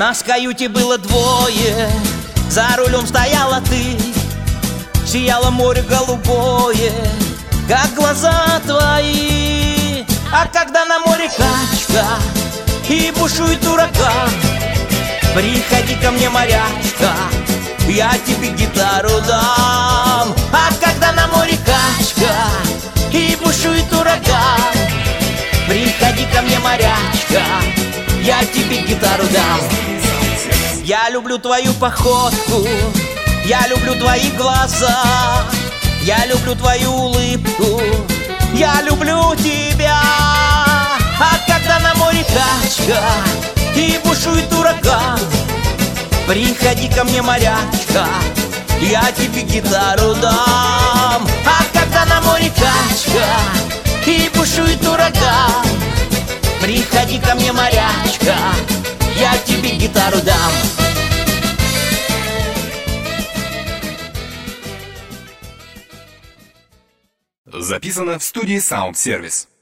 Нас в каюте было двое, за рулем стояла ты. Сияло море голубое, как глаза твои. А когда на море качка и бушует ураган, приходи ко мне, морячка, я тебе гитару дам. А когда на море качка и бушует ураган, приходи ко мне, морячка, я тебе гитару дам. Я люблю твою походку, я люблю твои глаза, я люблю твою улыбку, я люблю тебя. А когда на море качка и бушует ураган, приходи ко мне, морячка, я тебе гитару дам. А когда на море качка и бушует ураган, приходи ко мне, морячка, я тебе гитару дам. Записано в студии Sound Service.